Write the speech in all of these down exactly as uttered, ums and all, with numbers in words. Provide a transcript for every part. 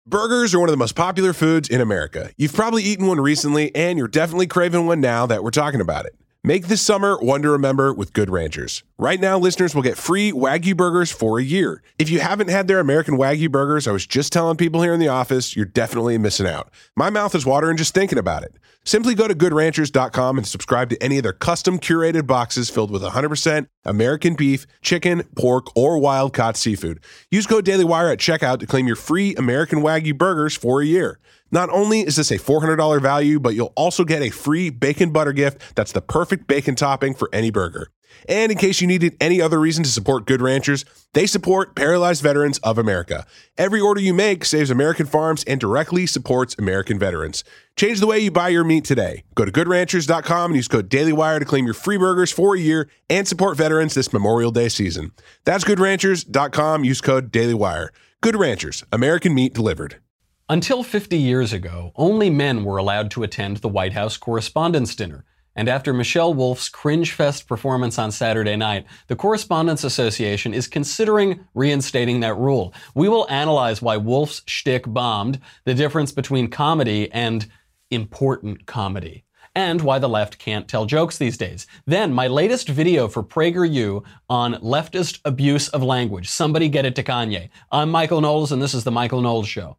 Burgers are one of the most popular foods in America. You've probably eaten one recently, and you're definitely craving one now that we're talking about it. Make this summer one to remember with Good Ranchers. Right now, listeners will get free Wagyu burgers for a year. If you haven't had their American Wagyu burgers, I was just telling people here in the office, you're definitely missing out. My mouth is watering just thinking about it. Simply go to good ranchers dot com and subscribe to any of their custom curated boxes filled with one hundred percent American beef, chicken, pork, or wild-caught seafood. Use code DailyWire at checkout to claim your free American Wagyu burgers for a year. Not only is this a four hundred dollars value, but you'll also get a free bacon butter gift that's the perfect bacon topping for any burger. And in case you needed any other reason to support Good Ranchers, they support Paralyzed Veterans of America. Every order you make saves American farms and directly supports American veterans. Change the way you buy your meat today. Go to good ranchers dot com and use code DailyWire to claim your free burgers for a year and support veterans this Memorial Day season. That's good ranchers dot com. Use code DailyWire. Good Ranchers, American meat delivered. Until fifty years ago, only men were allowed to attend the White House Correspondents' Dinner. And after Michelle Wolf's cringe-fest performance on Saturday night, the Correspondents Association is considering reinstating that rule. We will analyze why Wolf's shtick bombed, the difference between comedy and important comedy, and why the left can't tell jokes these days. Then, my latest video for PragerU on leftist abuse of language. Somebody get it to Kanye. I'm Michael Knowles, and this is The Michael Knowles Show.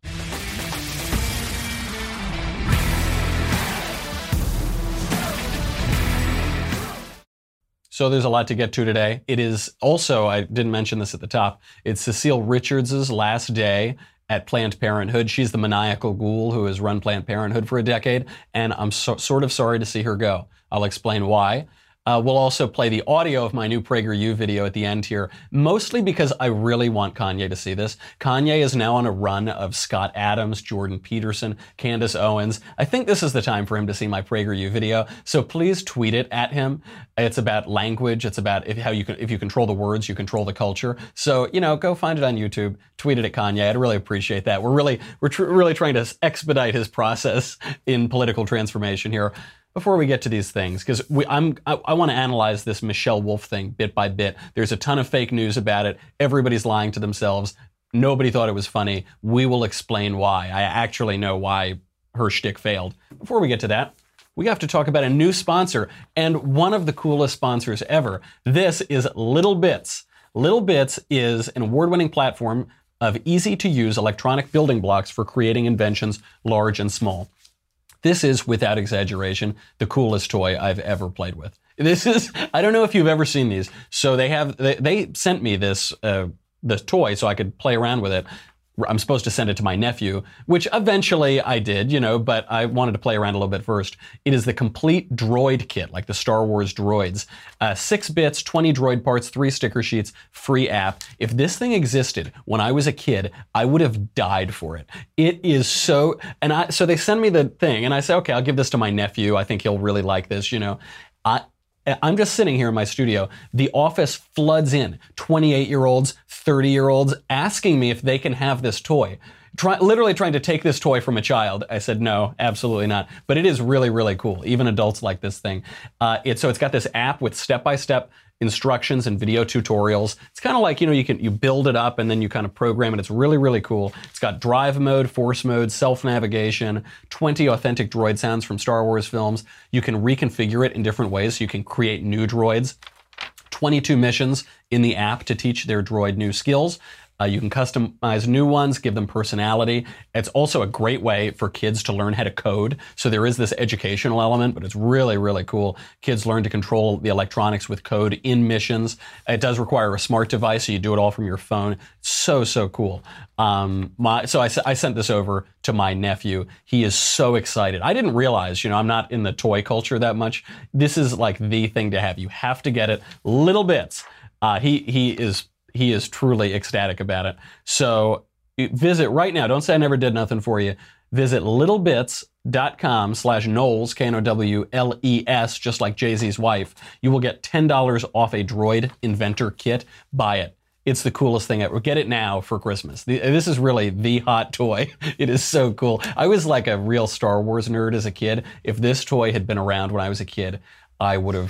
So there's a lot to get to today. It is also, I didn't mention this at the top, it's Cecile Richards' last day at Planned Parenthood. She's the maniacal ghoul who has run Planned Parenthood for a decade, and I'm so, sort of sorry to see her go. I'll explain why. Uh, we'll also play the audio of my new PragerU video at the end here, mostly because I really want Kanye to see this. Kanye is now on a run of Scott Adams, Jordan Peterson, Candace Owens. I think this is the time for him to see my PragerU video, so please tweet it at him. It's about language. It's about if, how you can, if you control the words, you control the culture. So, you know, go find it on YouTube, tweet it at Kanye. I'd really appreciate that. We're really, we're tr- really trying to expedite his process in political transformation here. Before we get to these things, because I'm I, I want to analyze this Michelle Wolf thing bit by bit. There's a ton of fake news about it. Everybody's lying to themselves. Nobody thought it was funny. We will explain why. I actually know why her shtick failed. Before we get to that, we have to talk about a new sponsor, and one of the coolest sponsors ever. This is Little Bits. Little Bits is an award-winning platform of easy-to-use electronic building blocks for creating inventions large and small. This is, without exaggeration, the coolest toy I've ever played with. This is, I don't know if you've ever seen these. So they have, they, they sent me this, uh, this toy so I could play around with it. I'm supposed to send it to my nephew, which eventually I did, you know, but I wanted to play around a little bit first. It is the complete droid kit, like the Star Wars droids. Uh, six bits, twenty droid parts, three sticker sheets, free app. If this thing existed when I was a kid, I would have died for it. It is so, and I, so they send me the thing and I say, okay, I'll give this to my nephew. I think he'll really like this, you know. I, I'm just sitting here in my studio. The office floods in. twenty-eight-year-olds, thirty-year-olds asking me if they can have this toy. Try, literally trying to take this toy from a child. I said, no, absolutely not. But it is really, really cool. Even adults like this thing. Uh, it, so it's got this app with step-by-step instructions and video tutorials. It's kind of like, you know, you can you build it up and then you kind of program it. It's really, really cool. It's got drive mode, force mode, self-navigation, twenty authentic droid sounds from Star Wars films. You can reconfigure it in different ways so you can create new droids. twenty-two missions in the app to teach their droid new skills. Uh, you can customize new ones, give them personality. It's also a great way for kids to learn how to code. So there is this educational element, but it's really, really cool. Kids learn to control the electronics with code in missions. It does require a smart device, so you do it all from your phone. So, so cool. Um, my, so I, I sent this over to my nephew. He is so excited. I didn't realize, you know, I'm not in the toy culture that much. This is like the thing to have. You have to get it. Little Bits. Uh, he, he is... He is truly ecstatic about it. So visit right now. Don't say I never did nothing for you. Visit littlebits.com slash Knowles, K N O W L E S, just like Jay-Z's wife. You will get ten dollars off a Droid Inventor Kit. Buy it. It's the coolest thing ever. Get it now for Christmas. This is really the hot toy. It is so cool. I was like a real Star Wars nerd as a kid. If this toy had been around when I was a kid, I would have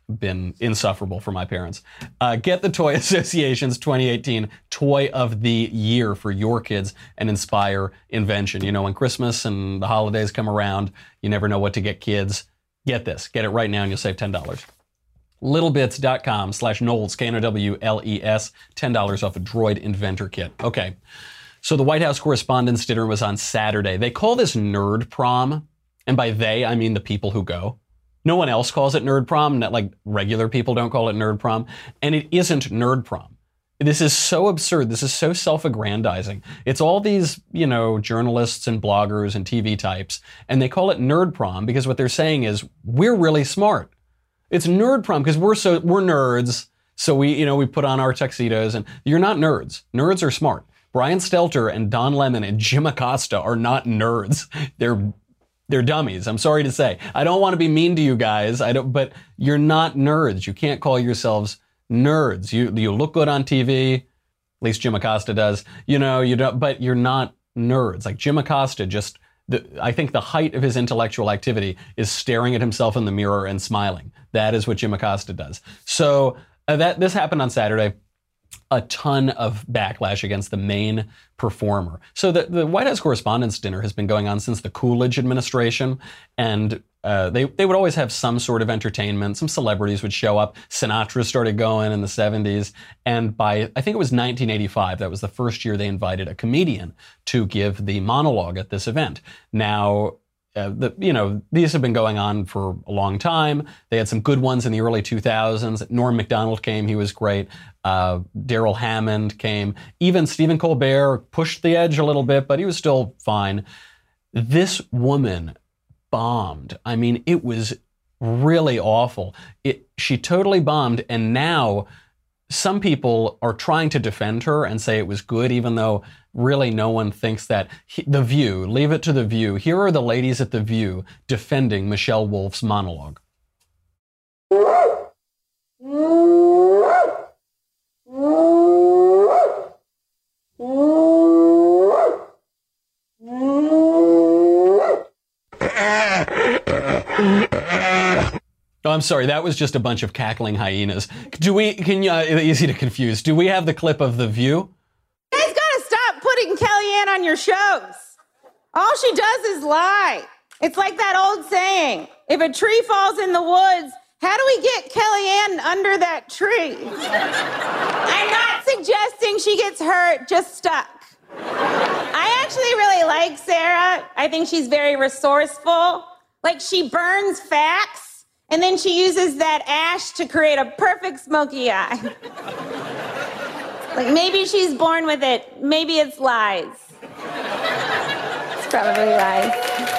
been insufferable for my parents. Uh, get the Toy Association's twenty eighteen Toy of the Year for your kids and inspire invention. You know, when Christmas and the holidays come around, you never know what to get kids. Get this. Get it right now and you'll save ten dollars. Littlebits.com slash Knowles, K N O W L E S, ten dollars off a Droid Inventor Kit. Okay, so the White House Correspondents' Dinner was on Saturday. They call this Nerd Prom, and by they, I mean the people who go. No one else calls it Nerd Prom, not like regular people don't call it Nerd Prom, and it isn't Nerd Prom. This is so absurd. This is so self-aggrandizing. It's all these, you know, journalists and bloggers and T V types, and they call it Nerd Prom because what they're saying is, we're really smart. It's Nerd Prom because we're so we're nerds. So we, you know, we put on our tuxedos, and you're not nerds. Nerds are smart. Brian Stelter and Don Lemon and Jim Acosta are not nerds. They're they're dummies. I'm sorry to say. I don't want to be mean to you guys. I don't, but you're not nerds. You can't call yourselves nerds. You you look good on T V. At least Jim Acosta does. You know, you don't, but you're not nerds. Like Jim Acosta just. The, I think the height of his intellectual activity is staring at himself in the mirror and smiling. That is what Jim Acosta does. So uh, that this happened on Saturday. A ton of backlash against the main performer. So the, the White House Correspondents' Dinner has been going on since the Coolidge administration, and uh, they, they would always have some sort of entertainment. Some celebrities would show up. Sinatra started going in the seventies, and by, I think it was nineteen eighty-five, that was the first year they invited a comedian to give the monologue at this event. Now, Uh, the, you know, these have been going on for a long time. They had some good ones in the early two thousands. Norm Macdonald came. He was great. Uh, Daryl Hammond came. Even Stephen Colbert pushed the edge a little bit, but he was still fine. This woman bombed. I mean, it was really awful. It, she totally bombed, and now some people are trying to defend her and say it was good, even though really no one thinks that. He, The View, leave it to The View. Here are the ladies at The View defending Michelle Wolf's monologue. Oh, I'm sorry. That was just a bunch of cackling hyenas. Do we, can you, uh, easy to confuse. Do we have the clip of The View? You guys gotta stop putting Kellyanne on your shows. All she does is lie. It's like that old saying, if a tree falls in the woods, how do we get Kellyanne under that tree? I'm not suggesting she gets hurt, just stuck. I actually really like Sarah. I think she's very resourceful. Like, she burns facts, and then she uses that ash to create a perfect smoky eye. Like, maybe she's born with it. Maybe it's lies. It's probably lies.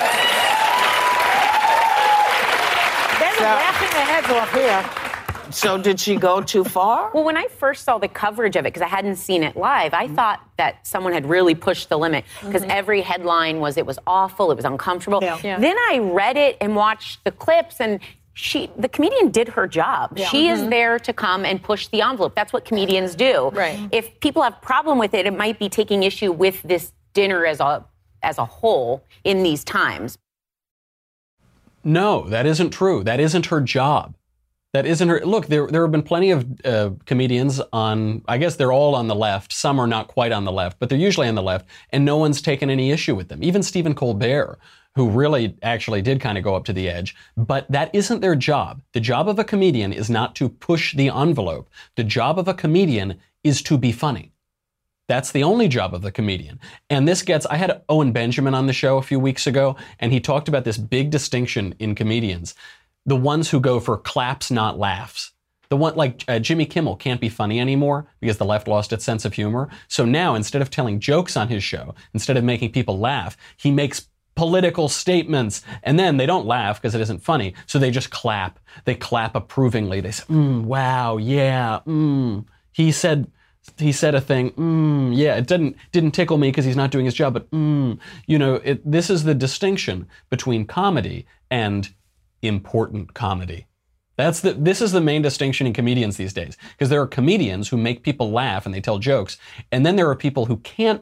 They're so, laughing their heads off here. So did she go too far? Well, when I first saw the coverage of it, because I hadn't seen it live, I mm-hmm. thought that someone had really pushed the limit, because mm-hmm. every headline was it was awful, it was uncomfortable. Yeah. Yeah. Then I read it and watched the clips, and She, the comedian did her job. Yeah. She mm-hmm. is there to come and push the envelope. That's what comedians do. Right. If people have a problem with it, it might be taking issue with this dinner as a as a whole in these times. No, that isn't true. That isn't her job. That isn't her. Look, there there have been plenty of uh, comedians on, I guess they're all on the left. Some are not quite on the left, but they're usually on the left, and no one's taken any issue with them. Even Stephen Colbert, who really actually did kind of go up to the edge, but that isn't their job. The job of a comedian is not to push the envelope. The job of a comedian is to be funny. That's the only job of the comedian. And this gets, I had Owen Benjamin on the show a few weeks ago, and he talked about this big distinction in comedians. The ones who go for claps, not laughs. The one, like uh, Jimmy Kimmel can't be funny anymore because the left lost its sense of humor. So now, instead of telling jokes on his show, instead of making people laugh, he makes political statements, and then they don't laugh because it isn't funny, so they just clap. They clap approvingly. They say, mm, wow, yeah, mm. He said, he said a thing, mm, yeah, it didn't didn't tickle me because he's not doing his job, but mm. You know, it, this is the distinction between comedy and important comedy. That's the, this is the main distinction in comedians these days, because there are comedians who make people laugh and they tell jokes, and then there are people who can't make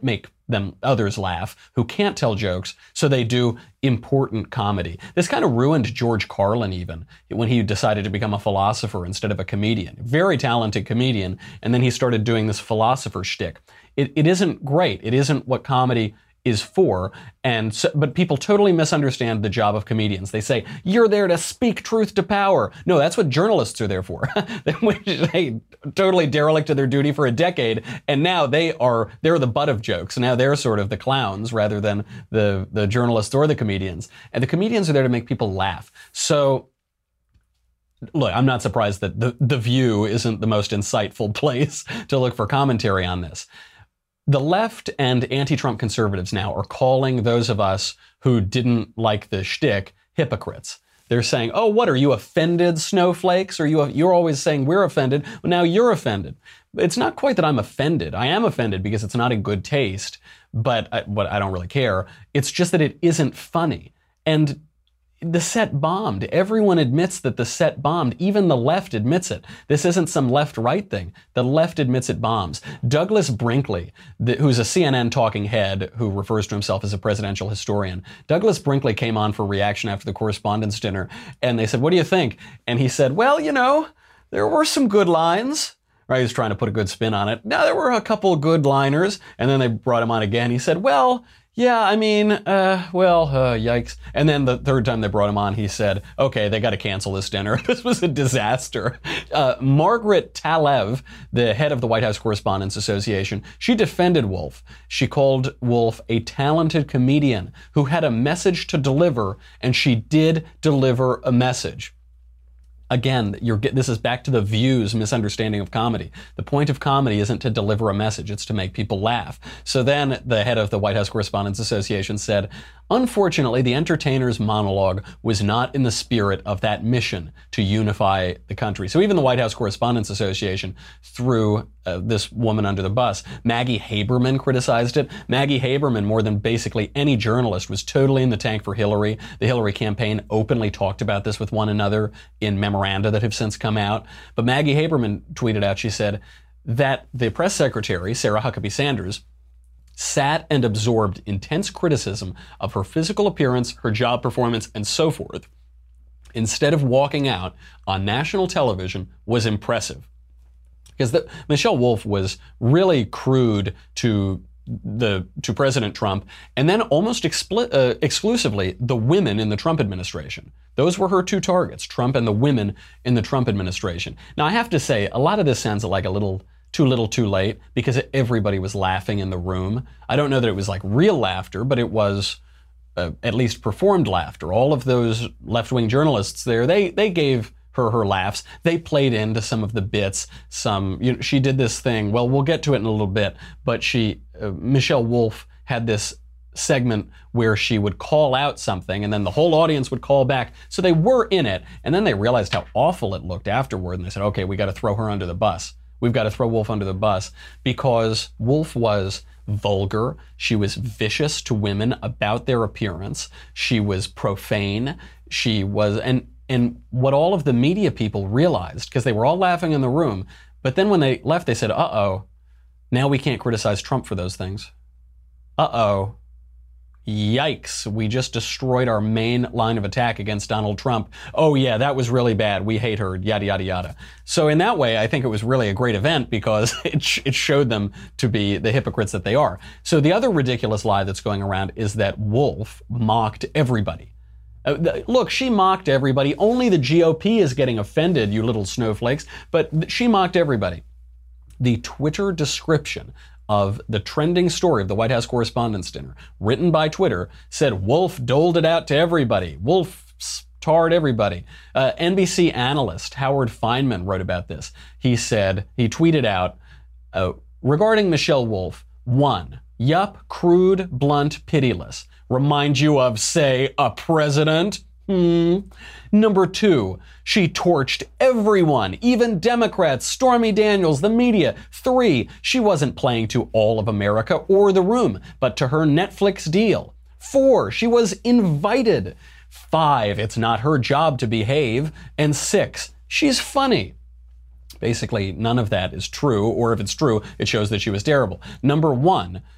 them others laugh, who can't tell jokes, so they do important comedy. This kind of ruined George Carlin even, when he decided to become a philosopher instead of a comedian. Very talented comedian, and then he started doing this philosopher shtick. It, it isn't great. It isn't what comedy is for, and so, but people totally misunderstand the job of comedians. They say, you're there to speak truth to power. No, that's what journalists are there for. They totally derelicted their duty for a decade, and now they are, they're the butt of jokes. Now they're sort of the clowns rather than the, the journalists or the comedians. And the comedians are there to make people laugh. So, look, I'm not surprised that the, the View isn't the most insightful place to look for commentary on this. The left and anti-Trump conservatives now are calling those of us who didn't like the shtick hypocrites. They're saying, oh, what, are you offended, snowflakes? Are you, you're always saying we're offended. Well, now you're offended. It's not quite that I'm offended. I am offended because it's not in good taste, but I, but I don't really care. It's just that it isn't funny. And the set bombed. Everyone admits that the set bombed. Even the left admits it. This isn't some left-right thing. The left admits it bombs. Douglas Brinkley, the, who's a C N N talking head who refers to himself as a presidential historian, Douglas Brinkley came on for reaction after the Correspondents' Dinner, and they said, what do you think? And he said, well, you know, there were some good lines. Right, he was trying to put a good spin on it. Now, there were a couple good liners, and then they brought him on again. He said, well, yeah, I mean, uh, well, uh, yikes. And then the third time they brought him on, he said, okay, they got to cancel this dinner. This was a disaster. Uh, Margaret Talev, the head of the White House Correspondents Association, she defended Wolf. She called Wolf a talented comedian who had a message to deliver, and she did deliver a message. Again, you're, this is back to the View's misunderstanding of comedy. The point of comedy isn't to deliver a message, it's to make people laugh. So then the head of the White House Correspondents Association said, unfortunately, the entertainer's monologue was not in the spirit of that mission to unify the country. So even the White House Correspondents Association threw uh, this woman under the bus. Maggie Haberman criticized it. Maggie Haberman, more than basically any journalist, was totally in the tank for Hillary. The Hillary campaign openly talked about this with one another in memoranda that have since come out. But Maggie Haberman tweeted out, she said, that the press secretary, Sarah Huckabee Sanders, sat and absorbed intense criticism of her physical appearance, her job performance, and so forth, instead of walking out on national television, was impressive. Because the, Michelle Wolf was really crude to the to President Trump, and then almost expli- uh, exclusively the women in the Trump administration. Those were her two targets, Trump and the women in the Trump administration. Now, I have to say, a lot of this sounds like a little too little too late, because everybody was laughing in the room. I don't know that it was like real laughter, but it was uh, at least performed laughter. All of those left-wing journalists there, they they gave her her laughs. They played into some of the bits. Some, you know, she did this thing. Well, we'll get to it in a little bit, but she, uh, Michelle Wolf had this segment where she would call out something and then the whole audience would call back. So they were in it, and then they realized how awful it looked afterward, and they said, okay, we got to throw her under the bus. We've got to throw Wolf under the bus, because Wolf was vulgar. She was vicious to women about their appearance. She was profane. She was, and and what all of the media people realized, because they were all laughing in the room, but then when they left, they said, uh-oh, now we can't criticize Trump for those things. Uh-oh. Yikes, we just destroyed our main line of attack against Donald Trump. Oh yeah, that was really bad. We hate her, yada, yada, yada. So in that way, I think it was really a great event, because it, sh- it showed them to be the hypocrites that they are. So the other ridiculous lie that's going around is that Wolf mocked everybody. Uh, th- look, she mocked everybody. Only the G O P is getting offended, you little snowflakes, but th- she mocked everybody. The Twitter description of the trending story of the White House Correspondents' Dinner, written by Twitter, said Wolf doled it out to everybody. Wolf tarred everybody. Uh, N B C analyst Howard Feynman wrote about this. He said, he tweeted out, uh, regarding Michelle Wolf, one, yup, crude, blunt, pitiless. Remind you of, say, a president? Hmm. Number two, she torched everyone, even Democrats, Stormy Daniels, the media. Three, she wasn't playing to all of America or the room, but to her Netflix deal. Four, she was invited. Five, it's not her job to behave. And six, she's funny. Basically, none of that is true, or if it's true, it shows that she was terrible. Number one,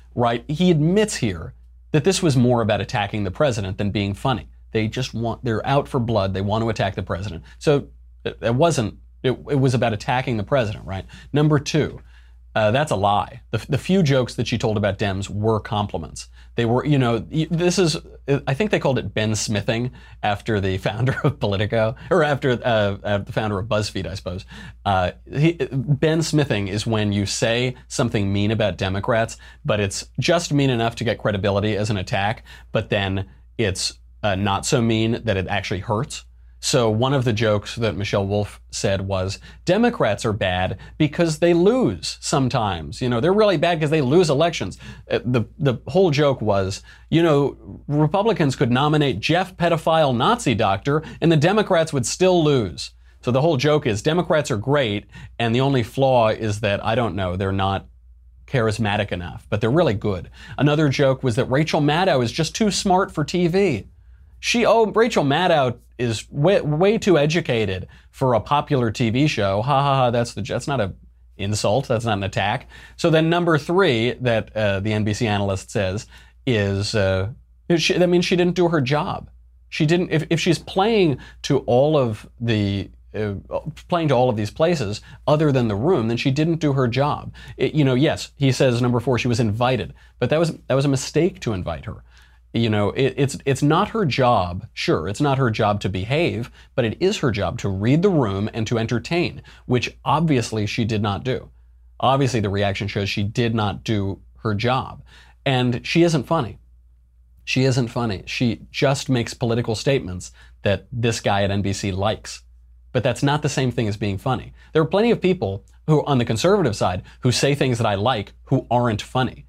right? He admits here that this was more about attacking the president than being funny. They just want, they're out for blood. They want to attack the president. So it, it wasn't, it, it was about attacking the president, right? Number two, uh, that's a lie. The, the few jokes that she told about Dems were compliments. They were, you know, this is, I think they called it Ben Smithing after the founder of Politico, or after uh, uh, the founder of BuzzFeed, I suppose. Uh, he, Ben Smithing is when you say something mean about Democrats, but it's just mean enough to get credibility as an attack, but then it's uh, not so mean that it actually hurts. So one of the jokes that Michelle Wolf said was, Democrats are bad because they lose sometimes. You know, they're really bad because they lose elections. Uh, the, the whole joke was, you know, Republicans could nominate Jeff pedophile Nazi doctor and the Democrats would still lose. So the whole joke is Democrats are great and the only flaw is that, I don't know, they're not charismatic enough, but they're really good. Another joke was that Rachel Maddow is just too smart for T V. She, oh, Rachel Maddow is way, way too educated for a popular T V show. Ha ha ha, that's the, that's not an insult, that's not an attack. So then number three that uh, the N B C analyst says is, uh, she, that means she didn't do her job. She didn't, if, if she's playing to all of the, uh, playing to all of these places other than the room, then she didn't do her job. It, you know, yes, he says number four, she was invited, but that was, that was a mistake to invite her. You know, it, it's it's not her job, sure, it's not her job to behave, but it is her job to read the room and to entertain, which obviously she did not do. Obviously the reaction shows she did not do her job. And she isn't funny. She isn't funny. She just makes political statements that this guy at N B C likes. But that's not the same thing as being funny. There are plenty of people who, on the conservative side, who say things that I like who aren't funny.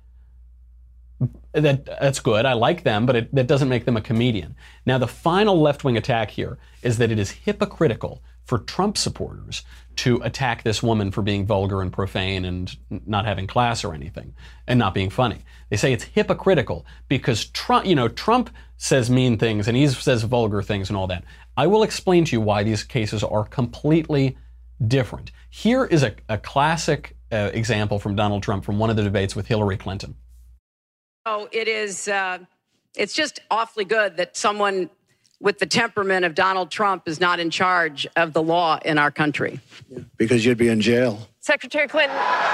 That, that's good. I like them, but it, that doesn't make them a comedian. Now, the final left-wing attack here is that it is hypocritical for Trump supporters to attack this woman for being vulgar and profane and not having class or anything and not being funny. They say it's hypocritical because Trump, you know, Trump says mean things and he says vulgar things and all that. I will explain to you why these cases are completely different. Here is a, a classic uh, example from Donald Trump from one of the debates with Hillary Clinton. Oh, it is, uh, it's just awfully good that someone with the temperament of Donald Trump is not in charge of the law in our country. Yeah, because you'd be in jail. Secretary Clinton.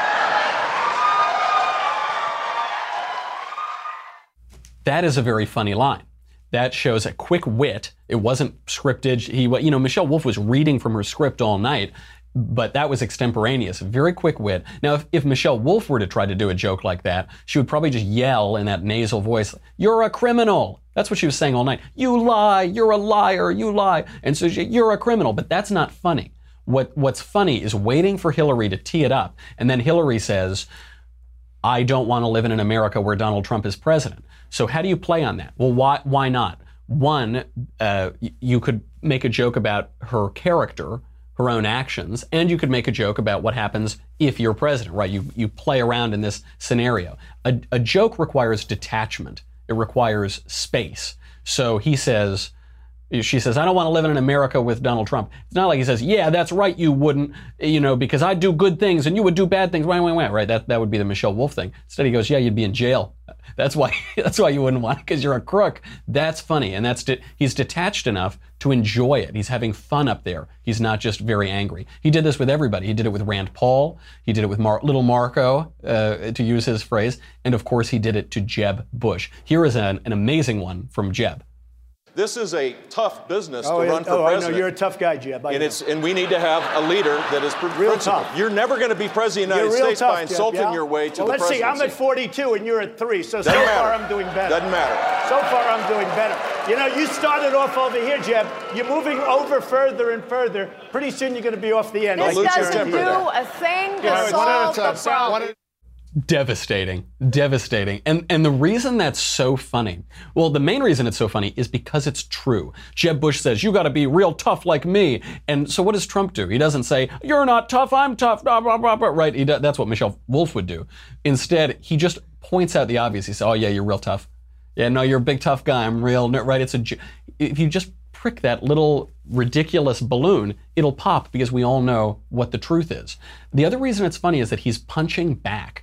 That is a very funny line. That shows a quick wit. It wasn't scripted. He, you know, Michelle Wolf was reading from her script all night, but that was extemporaneous, very quick wit. Now, if, if Michelle Wolf were to try to do a joke like that, she would probably just yell in that nasal voice, "You're a criminal." That's what she was saying all night. "You lie, you're a liar, you lie." And so she, you're a criminal, but that's not funny. What What's funny is waiting for Hillary to tee it up, and then Hillary says, "I don't want to live in an America where Donald Trump is president." So how do you play on that? Well, why, why not? One, uh, you could make a joke about her character, her own actions, and you could make a joke about what happens if you're president, right? You you play around in this scenario. A, a joke requires detachment. It requires space. So he says, she says, "I don't want to live in an America with Donald Trump." It's not like he says, "Yeah, that's right, you wouldn't, you know, because I do good things and you would do bad things." Wah, wah, wah, right? That that would be the Michelle Wolf thing. Instead, he goes, "Yeah, you'd be in jail. That's why. That's why you wouldn't want it, because you're a crook." That's funny, and that's de- he's detached enough to enjoy it. He's having fun up there. He's not just very angry. He did this with everybody. He did it with Rand Paul. He did it with Mar- Little Marco, uh, to use his phrase, and of course, he did it to Jeb Bush. Here is an, an amazing one from Jeb. This is a tough business oh, to yeah. run for oh, president. I know. You're a tough guy, Jeb. I and, know. it's, and we need to have a leader that is pr- real principled. tough. You're never going to be president of the United States tough, by insulting Jeb, yeah? your way to well, the let's presidency. see. I'm at forty-two and you're at three, so Doesn't so matter. far I'm doing better. Doesn't matter. So far I'm doing better. You know, you started off over here, Jeb. You're moving over further and further. Pretty soon you're going to be off the end. This doesn't do there. a thing to Yeah, solve the problem. Devastating, devastating. And and the reason that's so funny, well, the main reason it's so funny is because it's true. Jeb Bush says, "You got to be real tough like me." And so what does Trump do? He doesn't say, "You're not tough, I'm tough," blah, blah, blah, blah, right? He does, that's what Michelle Wolf would do. Instead, he just points out the obvious. He says, "Oh yeah, you're real tough. Yeah, no, you're a big tough guy. I'm real," right? It's a, if you just prick that little ridiculous balloon, it'll pop because we all know what the truth is. The other reason it's funny is that he's punching back.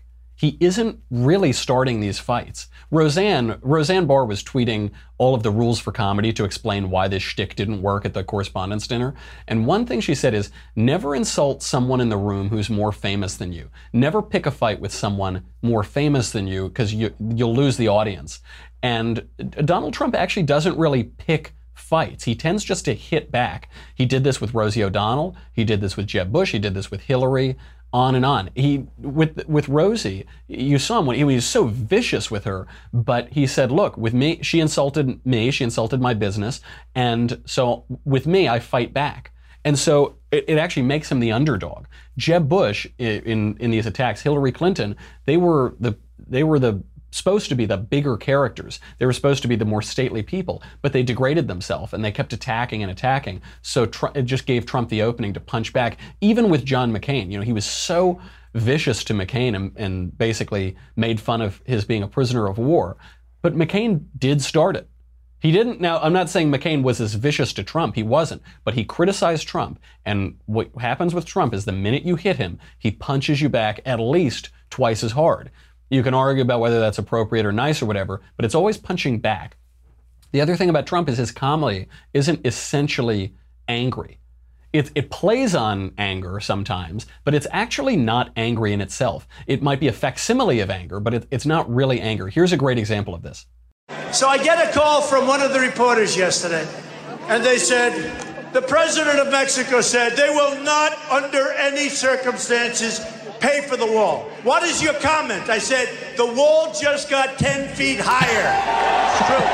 he isn't really starting these fights. Roseanne, Roseanne Barr was tweeting all of the rules for comedy to explain why this shtick didn't work at the Correspondents' Dinner. And one thing she said is, never insult someone in the room who's more famous than you. Never pick a fight with someone more famous than you, because you, you'll lose the audience. And Donald Trump actually doesn't really pick fights. He tends just to hit back. He did this with Rosie O'Donnell. He did this with Jeb Bush. He did this with Hillary. On and on. He with with Rosie, you saw him when he was so vicious with her, but he said, look, with me, she insulted me, she insulted my business, and so with me, I fight back. And so it, it actually makes him the underdog. Jeb Bush, in in these attacks, Hillary Clinton, they were the they were the supposed to be the bigger characters. They were supposed to be the more stately people, but they degraded themselves and they kept attacking and attacking. So Tr- it just gave Trump the opening to punch back, even with John McCain. You know, he was so vicious to McCain and, and basically made fun of his being a prisoner of war. But McCain did start it. He didn't. Now, I'm not saying McCain was as vicious to Trump. He wasn't. But he criticized Trump. And what happens with Trump is the minute you hit him, he punches you back at least twice as hard. You can argue about whether that's appropriate or nice or whatever, but it's always punching back. The other thing about Trump is his comedy isn't essentially angry. It, it plays on anger sometimes, but it's actually not angry in itself. It might be a facsimile of anger, but it, it's not really anger. Here's a great example of this. So I get a call from one of the reporters yesterday, and they said, the president of Mexico said they will not, under any circumstances, pay for the wall. What is your comment? I said, the wall just got ten feet higher. It's true.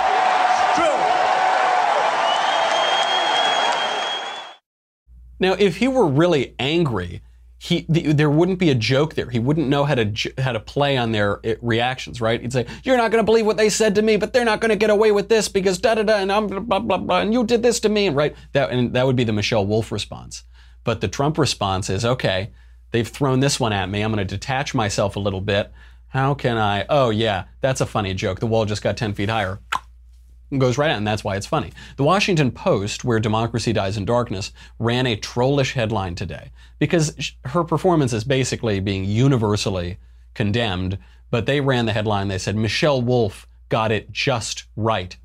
It's true. Now, if he were really angry, he the, there wouldn't be a joke there. He wouldn't know how to how to play on their uh, reactions, right? He'd say, you're not going to believe what they said to me, but they're not going to get away with this because da-da-da, and I'm blah, blah, blah, blah, and you did this to me, right? That, and that would be the Michelle Wolf response. But the Trump response is, okay, they've thrown this one at me. I'm going to detach myself a little bit. How can I? Oh, yeah, that's a funny joke. The wall just got ten feet higher. It goes right out, and that's why it's funny. The Washington Post, where democracy dies in darkness, ran a trollish headline today because her performance is basically being universally condemned. But they ran the headline. They said, Michelle Wolf got it just right.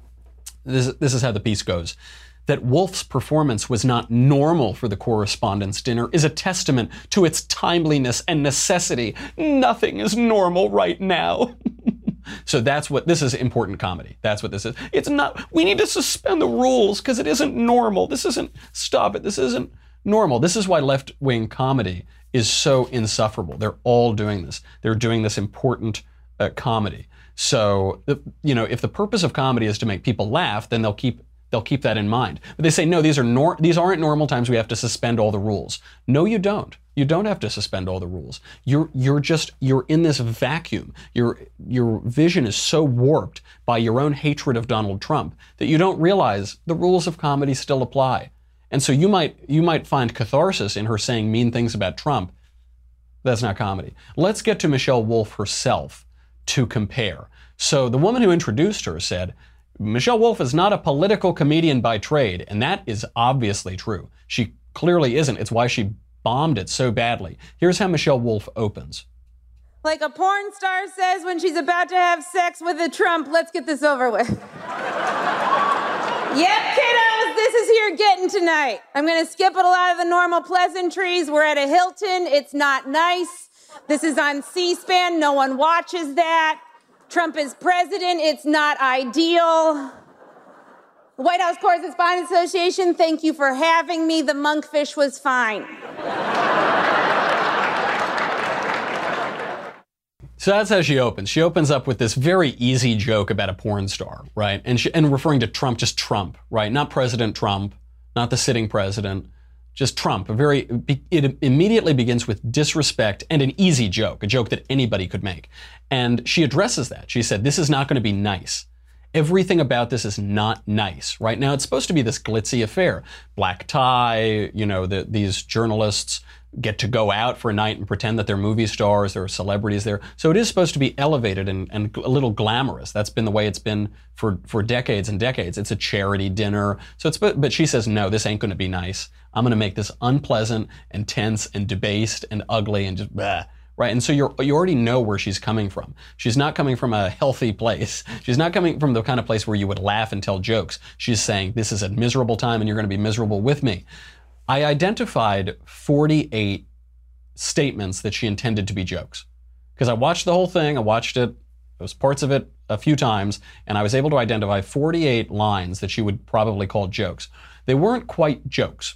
This, this is how the piece goes. That Wolf's performance was not normal for the Correspondents' Dinner is a testament to its timeliness and necessity. Nothing is normal right now. So that's what, this is important comedy. That's what this is. It's not, we need to suspend the rules because it isn't normal. This isn't, stop it, this isn't normal. This is why left-wing comedy is so insufferable. They're all doing this. They're doing this important uh, comedy. So, you know, if the purpose of comedy is to make people laugh, then they'll keep They'll keep that in mind. But they say, no, these are nor- these aren't normal times. We have to suspend all the rules. No, you don't. You don't have to suspend all the rules. You're you're just you're in this vacuum. Your your vision is so warped by your own hatred of Donald Trump that you don't realize the rules of comedy still apply. And so you might you might find catharsis in her saying mean things about Trump. That's not comedy. Let's get to Michelle Wolf herself to compare. So the woman who introduced her said, Michelle Wolf is not a political comedian by trade, and that is obviously true. She clearly isn't. It's why she bombed it so badly. Here's how Michelle Wolf opens. Like a porn star says when she's about to have sex with a Trump, let's get this over with. Yep, kiddos, this is here getting tonight. I'm going to skip a lot of the normal pleasantries. We're at a Hilton. It's not nice. This is on C-SPAN. No one watches that. Trump is president. It's not ideal. White House Correspondents Association, thank you for having me. The monkfish was fine. So that's how she opens. She opens up with this very easy joke about a porn star, right? And she, and referring to Trump, just Trump, right? Not President Trump, not the sitting president, just Trump. A very, it immediately begins with disrespect and an easy joke, a joke that anybody could make. And she addresses that. She said, this is not going to be nice. Everything about this is not nice. Right now, it's supposed to be this glitzy affair. Black tie, you know, the, these journalists get to go out for a night and pretend that they're movie stars, there are celebrities there. So it is supposed to be elevated and, and a little glamorous. That's been the way it's been for, for decades and decades. It's a charity dinner. So it's, but, but she says, no, this ain't going to be nice. I'm going to make this unpleasant and tense and debased and ugly and just blah, right? And so you're, you already know where she's coming from. She's not coming from a healthy place. She's not coming from the kind of place where you would laugh and tell jokes. She's saying, this is a miserable time and you're going to be miserable with me. I identified forty-eight statements that she intended to be jokes. Because I watched the whole thing, I watched it, there was parts of it a few times, and I was able to identify forty-eight lines that she would probably call jokes. They weren't quite jokes.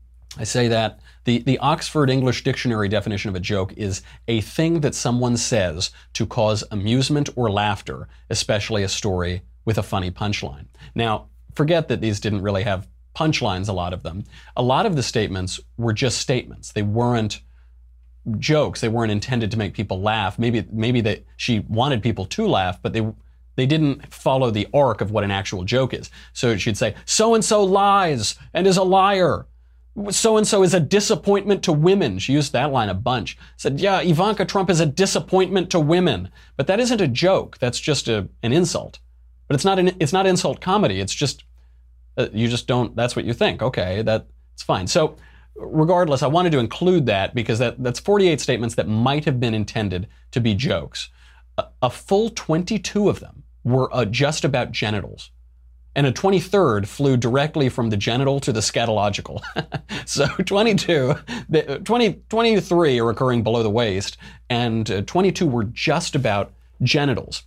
I say that the, the Oxford English Dictionary definition of a joke is a thing that someone says to cause amusement or laughter, especially a story with a funny punchline. Now, forget that these didn't really have punchlines, a lot of them. A lot of the statements were just statements. They weren't jokes. They weren't intended to make people laugh. Maybe maybe that she wanted people to laugh, but they they didn't follow the arc of what an actual joke is. So she'd say, so-and-so lies and is a liar. So-and-so is a disappointment to women. She used that line a bunch. Said, yeah, Ivanka Trump is a disappointment to women. But that isn't a joke. That's just a, an insult. But it's not an it's not insult comedy. It's just, uh, you just don't, that's what you think. Okay, that's fine. So regardless, I wanted to include that because that, that's forty-eight statements that might have been intended to be jokes. A, a full twenty-two of them were uh, just about genitals. And a twenty-third flew directly from the genital to the scatological. So twenty-two, twenty, twenty-three are occurring below the waist, and uh, twenty-two were just about genitals.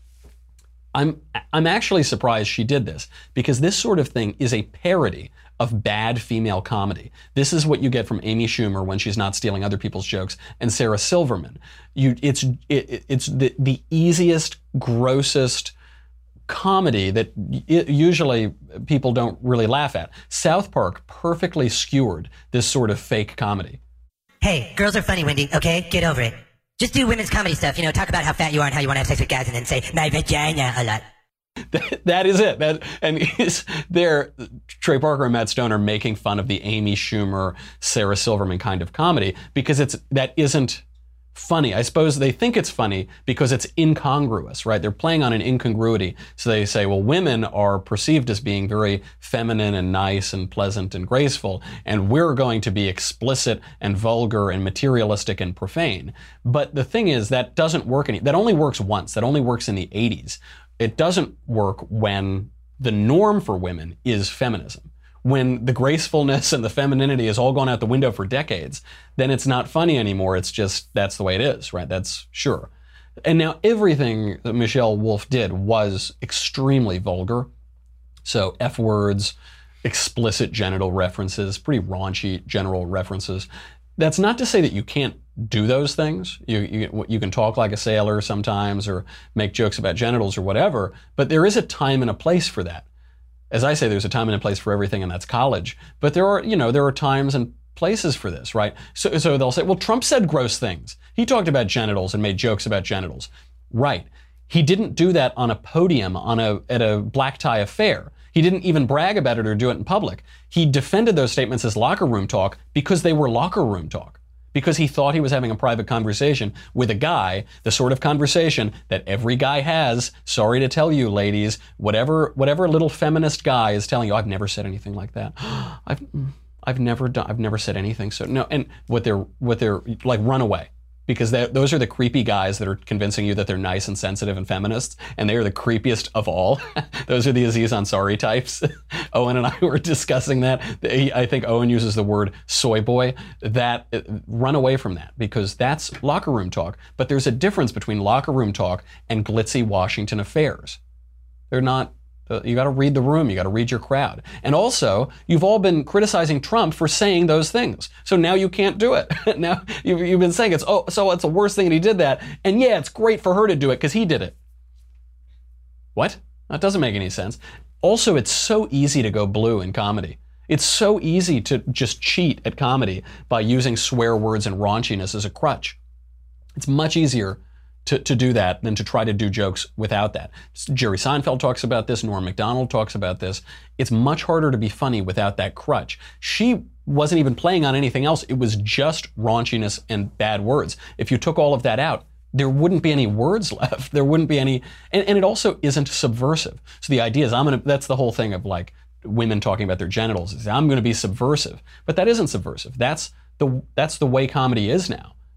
I'm, I'm actually surprised she did this, because this sort of thing is a parody of bad female comedy. This is what you get from Amy Schumer when she's not stealing other people's jokes, and Sarah Silverman. You, it's it, it's the, the easiest, grossest comedy that usually people don't really laugh at. South Park perfectly skewered this sort of fake comedy. Hey, girls are funny, Wendy, okay? Get over it. Just do women's comedy stuff, you know, talk about how fat you are and how you want to have sex with guys and then say, my vagina a lot. That, that is it. That, and he's there, Trey Parker and Matt Stone are making fun of the Amy Schumer, Sarah Silverman kind of comedy because it's that isn't funny. I suppose they think it's funny because it's incongruous, right? They're playing on an incongruity. So they say, well, women are perceived as being very feminine and nice and pleasant and graceful, and we're going to be explicit and vulgar and materialistic and profane. But the thing is, that doesn't work any, that only works once. That only works in the eighties. It doesn't work when the norm for women is feminism. When the gracefulness and the femininity has all gone out the window for decades, then it's not funny anymore. It's just, that's the way it is, right? That's sure. And now everything that Michelle Wolf did was extremely vulgar. So F words, explicit genital references, pretty raunchy general references. That's not to say that you can't do those things. You, you, you can talk like a sailor sometimes or make jokes about genitals or whatever, but there is a time and a place for that. As I say, there's a time and a place for everything, and that's college. But there are, you know, there are times and places for this, right? So, so they'll say, well, Trump said gross things. He talked about genitals and made jokes about genitals. Right. He didn't do that on a podium on a at a black tie affair. He didn't even brag about it or do it in public. He defended those statements as locker room talk because they were locker room talk. Because he thought he was having a private conversation with a guy, the sort of conversation that every guy has. Sorry to tell you, ladies, whatever whatever little feminist guy is telling you, I've never said anything like that. I've I've never done. I've never said anything. So no, and what they're what they're like, run away. Because those are the creepy guys that are convincing you that they're nice and sensitive and feminists, and they are the creepiest of all. Those are the Aziz Ansari types. Owen and I were discussing that. I think Owen uses the word soy boy. That, run away from that, because that's locker room talk. But there's a difference between locker room talk and glitzy Washington affairs. They're not. You got to read the room. You got to read your crowd. And also, you've all been criticizing Trump for saying those things. So now you can't do it. Now you've, you've been saying it's, oh, so it's the worst thing that he did that. And yeah, it's great for her to do it because he did it. What? That doesn't make any sense. Also, it's so easy to go blue in comedy. It's so easy to just cheat at comedy by using swear words and raunchiness as a crutch. It's much easier To, to do that than to try to do jokes without that. Jerry Seinfeld talks about this. Norm Macdonald talks about this. It's much harder to be funny without that crutch. She wasn't even playing on anything else. It was just raunchiness and bad words. If you took all of that out, there wouldn't be any words left. There wouldn't be any, and, and it also isn't subversive. So the idea is, I'm gonna, that's the whole thing of like women talking about their genitals, is I'm gonna be subversive. But that isn't subversive. That's the, that's the way comedy is now.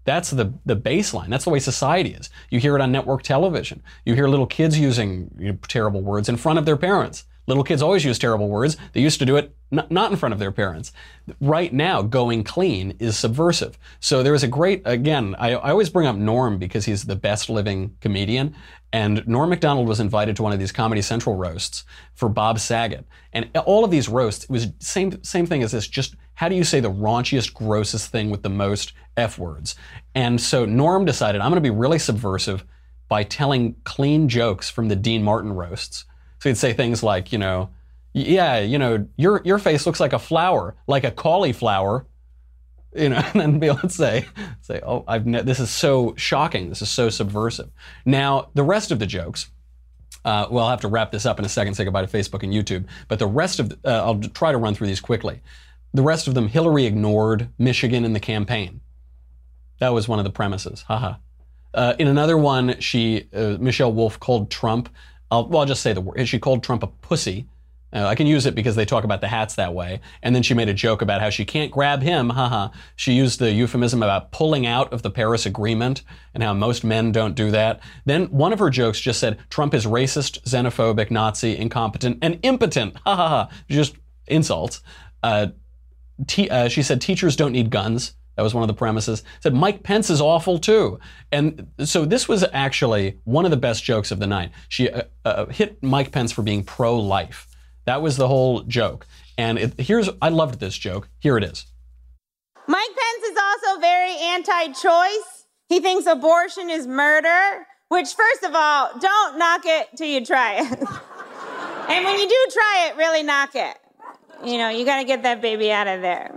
That's the, the baseline. That's the way society is. You hear it on network television. You hear little kids using you know, terrible words in front of their parents. Little kids always use terrible words. They used to do it n- not in front of their parents. Right now, going clean is subversive. So there is a great, again, I, I always bring up Norm because he's the best living comedian. And Norm Macdonald was invited to one of these Comedy Central roasts for Bob Saget. And all of these roasts, it was same same thing as this, just how do you say the raunchiest, grossest thing with the most F words? And so Norm decided, I'm going to be really subversive by telling clean jokes from the Dean Martin roasts. So he'd say things like, you know, yeah, you know, your your face looks like a flower, like a cauliflower. You know, and then be able to say, say, oh, I've ne- this is so shocking. This is so subversive. Now, the rest of the jokes, uh, well, I'll have to wrap this up in a second, say goodbye to Facebook and YouTube. But the rest of, the, uh, I'll try to run through these quickly. The rest of them, Hillary ignored Michigan in the campaign. That was one of the premises. Haha. Uh, in another one, she, uh, Michelle Wolf called Trump, I'll, well, I'll just say the word. She called Trump a pussy. Uh, I can use it because they talk about the hats that way. And then she made a joke about how she can't grab him, haha. She used the euphemism about pulling out of the Paris Agreement and how most men don't do that. Then one of her jokes just said, Trump is racist, xenophobic, Nazi, incompetent, and impotent, ha ha ha. Just insults. Uh, te- uh, she said teachers don't need guns. That was one of the premises. Said Mike Pence is awful too. And so this was actually one of the best jokes of the night. She uh, uh, hit Mike Pence for being pro-life. That was the whole joke. And it, here's, I loved this joke. Here it is. Mike Pence is also very anti-choice. He thinks abortion is murder, which, first of all, don't knock it till you try it. And when you do try it, really knock it. You know, you got to get that baby out of there.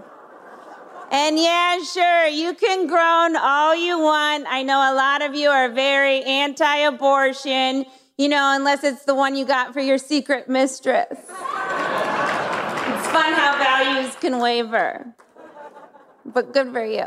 And yeah, sure, you can groan all you want. I know a lot of you are very anti-abortion. You know, unless it's the one you got for your secret mistress. It's fun how values can waver. But good for you.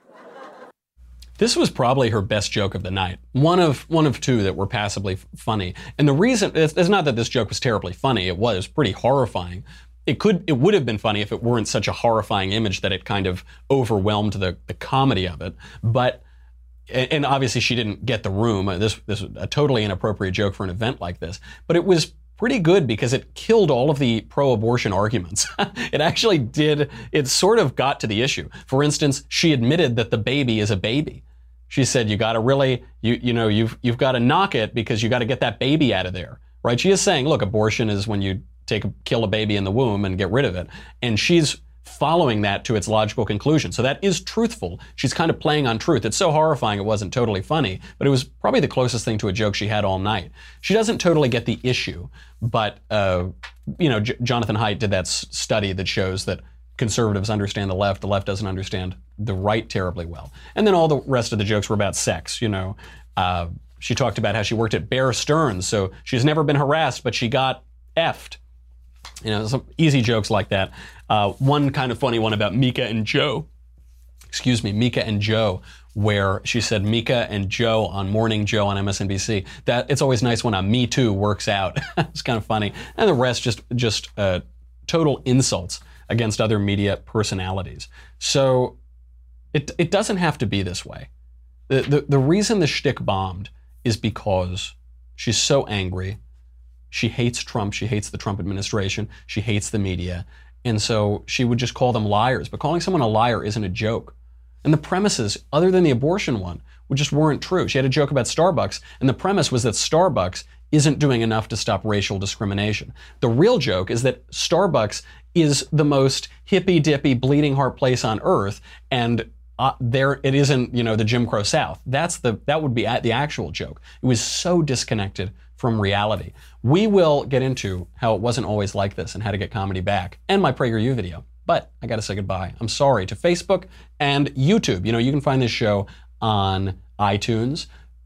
This was probably her best joke of the night. One of one of two that were passably f- funny. And the reason, it's, it's not that this joke was terribly funny. It was pretty horrifying. It could, it would have been funny if it weren't such a horrifying image that it kind of overwhelmed the, the comedy of it. But And obviously she didn't get the room. This, this was a totally inappropriate joke for an event like this. But it was pretty good because it killed all of the pro-abortion arguments. It actually did, it sort of got to the issue. For instance, she admitted that the baby is a baby. She said, you gotta really, you you know, you've you've gotta knock it because you gotta get that baby out of there, right? She is saying, look, abortion is when you take a, kill a baby in the womb and get rid of it. And she's following that to its logical conclusion. So that is truthful. She's kind of playing on truth. It's so horrifying it wasn't totally funny, but it was probably the closest thing to a joke she had all night. She doesn't totally get the issue, but, uh, you know, J- Jonathan Haidt did that s- study that shows that conservatives understand the left, the left doesn't understand the right terribly well. And then all the rest of the jokes were about sex, you know. Uh, she talked about how she worked at Bear Stearns, so she's never been harassed, but she got effed. You know, some easy jokes like that. Uh, one kind of funny one about Mika and Joe. Excuse me, Mika and Joe, where she said Mika and Joe on Morning Joe on M S N B C. That it's always nice when a Me Too works out. It's kind of funny. And the rest just just uh, total insults against other media personalities. So it it doesn't have to be this way. The the, the reason the shtick bombed is because she's so angry. She hates Trump. She hates the Trump administration. She hates the media. And so she would just call them liars. But calling someone a liar isn't a joke. And the premises, other than the abortion one, just weren't true. She had a joke about Starbucks, and the premise was that Starbucks isn't doing enough to stop racial discrimination. The real joke is that Starbucks is the most hippy-dippy, bleeding heart place on earth, and uh, there it isn't, you know, the Jim Crow South. That's the that would be the actual joke. It was so disconnected from reality. We will get into how it wasn't always like this and how to get comedy back, and my PragerU video. But I gotta say goodbye. I'm sorry to Facebook and YouTube. You know, you can find this show on iTunes,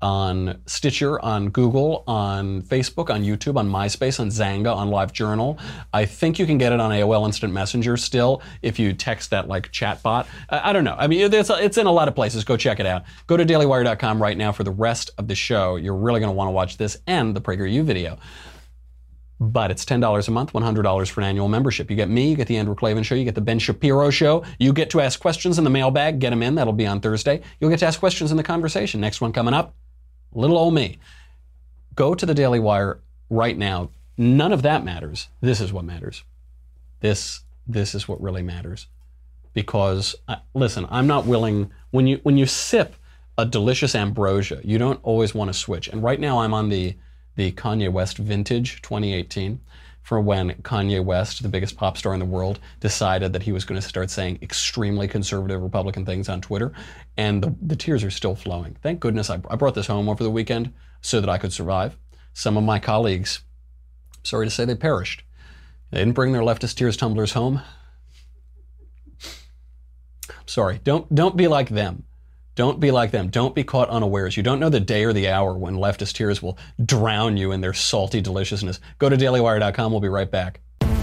on Stitcher, on Google, on Facebook, on YouTube, on MySpace, on Zanga, on LiveJournal. I think you can get it on A O L Instant Messenger still if you text that like chatbot. I, I don't know. I mean, it's, it's in a lot of places. Go check it out. Go to daily wire dot com right now for the rest of the show. You're really going to want to watch this and the PragerU video. but it's ten dollars a month, one hundred dollars for an annual membership. You get me, you get the Andrew Klavan Show, you get the Ben Shapiro Show. You get to ask questions in the mailbag, get them in, that'll be on Thursday. You'll get to ask questions in the conversation. Next one coming up, little old me. Go to the Daily Wire right now. None of that matters. This is what matters. This, this is what really matters. Because, uh, listen, I'm not willing, when you, when you sip a delicious ambrosia, you don't always want to switch. And right now I'm on the, the Kanye West vintage twenty eighteen, for when Kanye West, the biggest pop star in the world, decided that he was going to start saying extremely conservative Republican things on Twitter. And the, the tears are still flowing. Thank goodness I, I brought this home over the weekend so that I could survive. Some of my colleagues, sorry to say, they perished. They didn't bring their leftist tears tumblers home. Sorry, don't, don't be like them. Don't be like them. Don't be caught unawares. You don't know the day or the hour when leftist tears will drown you in their salty deliciousness. Go to daily wire dot com. We'll be right back.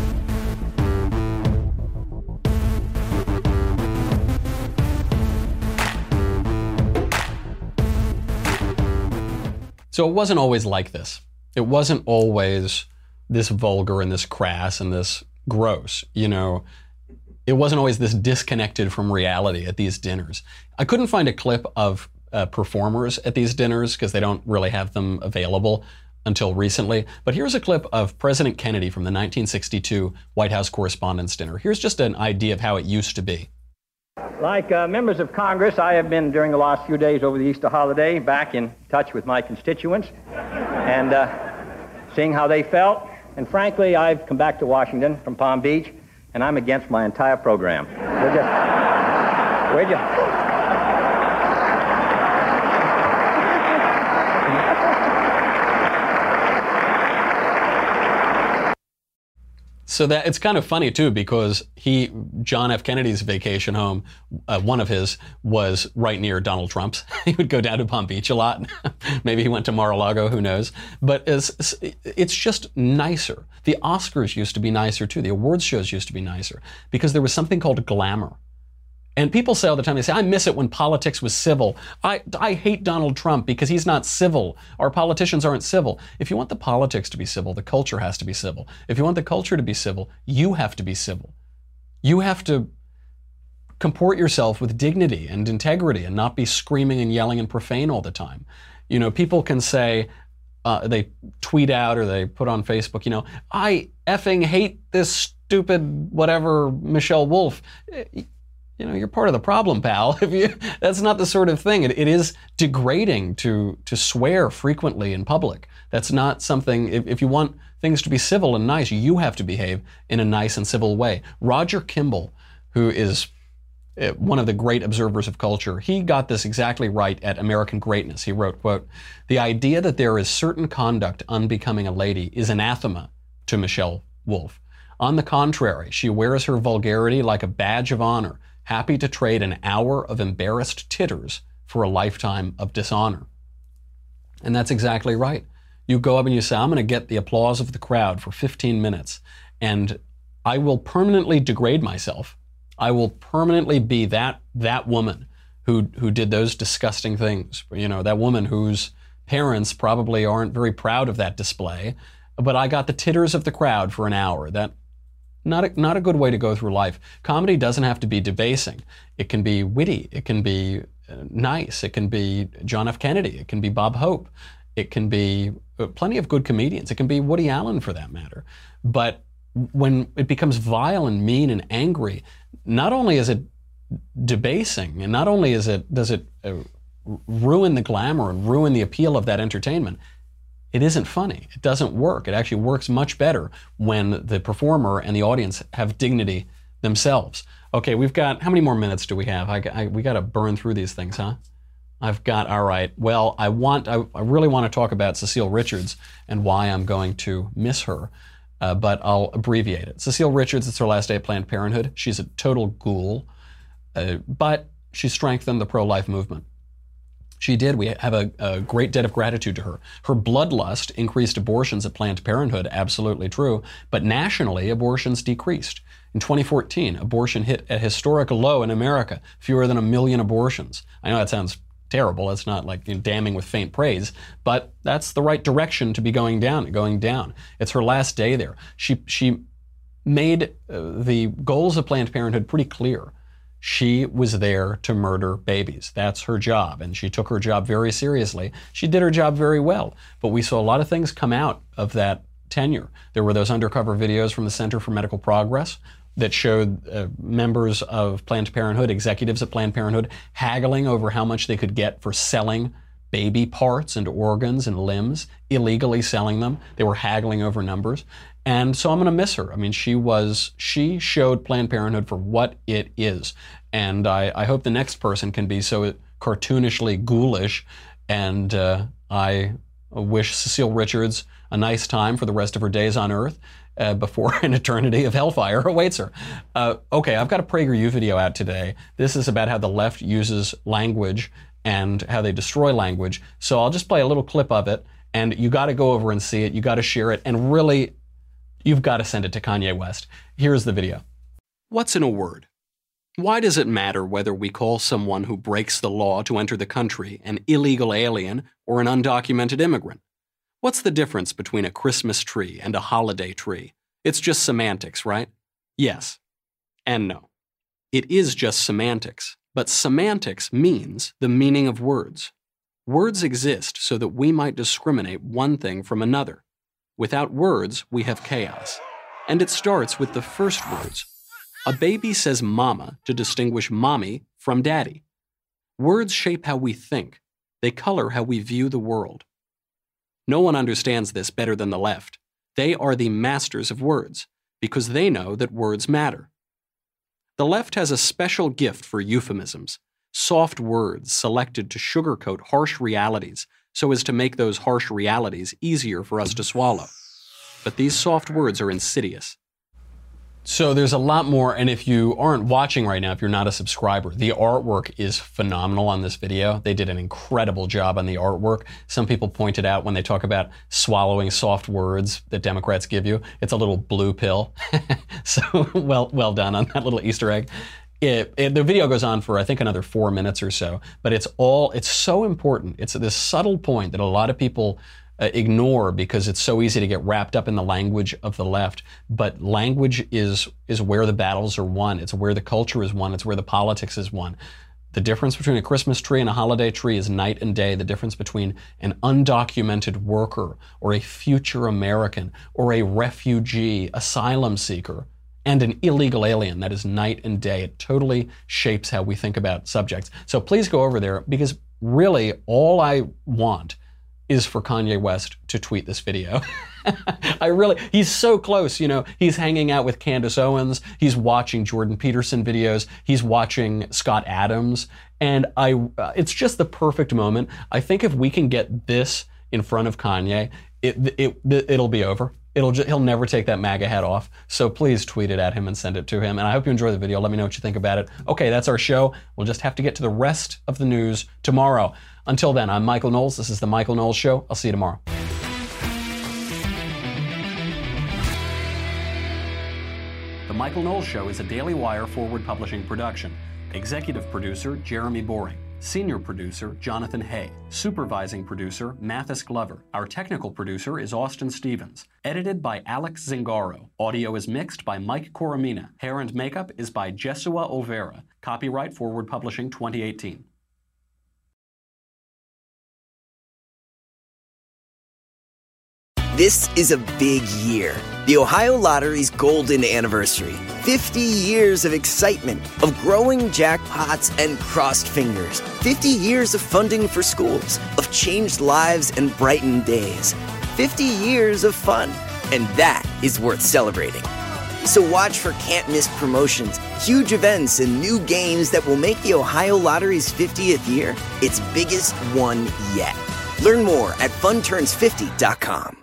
So it wasn't always like this. It wasn't always this vulgar and this crass and this gross, you know. It wasn't always this disconnected from reality at these dinners. I couldn't find a clip of uh, performers at these dinners because they don't really have them available until recently. But here's a clip of President Kennedy from the nineteen sixty-two White House Correspondents' Dinner. Here's just an idea of how it used to be. Like uh, members of Congress, I have been, during the last few days over the Easter holiday, back in touch with my constituents and uh, seeing how they felt. And frankly, I've come back to Washington from Palm Beach, and I'm against my entire program. We're just, we're just, So that it's kind of funny too, because he, John F. Kennedy's vacation home, uh, one of his was right near Donald Trump's. He would go down to Palm Beach a lot. Maybe he went to Mar-a-Lago, who knows? But it's, it's just nicer. The Oscars used to be nicer too. The awards shows used to be nicer because there was something called glamour. And people say all the time, they say, I miss it when politics was civil. I, I hate Donald Trump because he's not civil. Our politicians aren't civil. If you want the politics to be civil, the culture has to be civil. If you want the culture to be civil, you have to be civil. You have to comport yourself with dignity and integrity and not be screaming and yelling and profane all the time. You know, people can say, uh, they tweet out or they put on Facebook, you know, I effing hate this stupid whatever Michelle Wolf. You know, you're part of the problem, pal. If you, that's not the sort of thing. It, it is degrading to to swear frequently in public. That's not something, if, if you want things to be civil and nice, you have to behave in a nice and civil way. Roger Kimball, who is one of the great observers of culture, he got this exactly right at American Greatness. He wrote, quote, the idea that there is certain conduct unbecoming a lady is anathema to Michelle Wolf. On the contrary, she wears her vulgarity like a badge of honor, happy to trade an hour of embarrassed titters for a lifetime of dishonor. And that's exactly right. You go up and you say, I'm going to get the applause of the crowd for fifteen minutes, and I will permanently degrade myself. I will permanently be that that woman who who did those disgusting things. You know, that woman whose parents probably aren't very proud of that display, but I got the titters of the crowd for an hour. That Not a, not a good way to go through life. Comedy doesn't have to be debasing. It can be witty. It can be uh, nice. It can be John F. Kennedy. It can be Bob Hope. It can be uh, plenty of good comedians. It can be Woody Allen, for that matter. But when it becomes vile and mean and angry, not only is it debasing, and not only is it does it uh, ruin the glamour and ruin the appeal of that entertainment, it isn't funny. It doesn't work. It actually works much better when the performer and the audience have dignity themselves. Okay, we've got, how many more minutes do we have? I, I, we got to burn through these things, huh? I've got, all right. Well, I want, I, I really want to talk about Cecile Richards and why I'm going to miss her, uh, but I'll abbreviate it. Cecile Richards, it's her last day at Planned Parenthood. She's a total ghoul, uh, but she strengthened the pro-life movement. She did. We have a, a great debt of gratitude to her. Her bloodlust increased abortions at Planned Parenthood, absolutely true, but nationally, abortions decreased. In twenty fourteen, abortion hit a historic low in America, fewer than a million abortions. I know that sounds terrible. It's not like you know, damning with faint praise, but that's the right direction to be going down, going down. It's her last day there. She, she made uh, the goals of Planned Parenthood pretty clear. She was there to murder babies. That's her job, and she took her job very seriously. She did her job very well, but we saw a lot of things come out of that tenure. There were those undercover videos from the Center for Medical Progress that showed uh, members of Planned Parenthood, executives at Planned Parenthood, haggling over how much they could get for selling baby parts and organs and limbs, illegally selling them. They were haggling over numbers. And so I'm going to miss her. I mean, she was, she showed Planned Parenthood for what it is. And I, I hope the next person can be so cartoonishly ghoulish. And uh, I wish Cecile Richards a nice time for the rest of her days on Earth uh, before an eternity of hellfire awaits her. Uh, okay, I've got a PragerU video out today. This is about how the left uses language and how they destroy language. So I'll just play a little clip of it, and you got to go over and see it. You got to share it, and really, you've got to send it to Kanye West. Here's the video. What's in a word? Why does it matter whether we call someone who breaks the law to enter the country an illegal alien or an undocumented immigrant? What's the difference between a Christmas tree and a holiday tree? It's just semantics, right? Yes. And no. It is just semantics. But semantics means the meaning of words. Words exist so that we might discriminate one thing from another. Without words, we have chaos. And it starts with the first words. A baby says mama to distinguish mommy from daddy. Words shape how we think. They color how we view the world. No one understands this better than the left. They are the masters of words because they know that words matter. The left has a special gift for euphemisms, soft words selected to sugarcoat harsh realities so as to make those harsh realities easier for us to swallow. But these soft words are insidious. So there's a lot more, and if you aren't watching right now, if you're not a subscriber, the artwork is phenomenal on this video. They did an incredible job on the artwork. Some people pointed out when they talk about swallowing soft words that Democrats give you, it's a little blue pill. So well, well done on that little Easter egg. It, it, the video goes on for, I think, another four minutes or so, but it's all, it's so important. It's this subtle point that a lot of people Uh, ignore because it's so easy to get wrapped up in the language of the left. But language is is where the battles are won. It's where the culture is won. It's where the politics is won. The difference between a Christmas tree and a holiday tree is night and day. The difference between an undocumented worker or a future American or a refugee, asylum seeker, and an illegal alien, that is night and day. It totally shapes how we think about subjects. So please go over there, because really all I want is for Kanye West to tweet this video. I really, he's so close, you know, he's hanging out with Candace Owens, he's watching Jordan Peterson videos, he's watching Scott Adams, and I, uh, it's just the perfect moment. I think if we can get this in front of Kanye, it, it, it, it'll be over. It'll just, he'll never take that MAGA hat off. So please tweet it at him and send it to him. And I hope you enjoy the video. Let me know what you think about it. Okay, that's our show. We'll just have to get to the rest of the news tomorrow. Until then, I'm Michael Knowles. This is The Michael Knowles Show. I'll see you tomorrow. The Michael Knowles Show is a Daily Wire Forward Publishing production. Executive producer, Jeremy Boring. Senior producer, Jonathan Hay. Supervising producer, Mathis Glover. Our technical producer is Austin Stevens. Edited by Alex Zingaro. Audio is mixed by Mike Coromina. Hair and makeup is by Jesua Olvera. Copyright Forward Publishing twenty eighteen. This is a big year. The Ohio Lottery's golden anniversary. fifty years of excitement, of growing jackpots and crossed fingers. fifty years of funding for schools, of changed lives and brightened days. fifty years of fun, and that is worth celebrating. So watch for can't-miss promotions, huge events, and new games that will make the Ohio Lottery's fiftieth year its biggest one yet. Learn more at fun turns fifty dot com.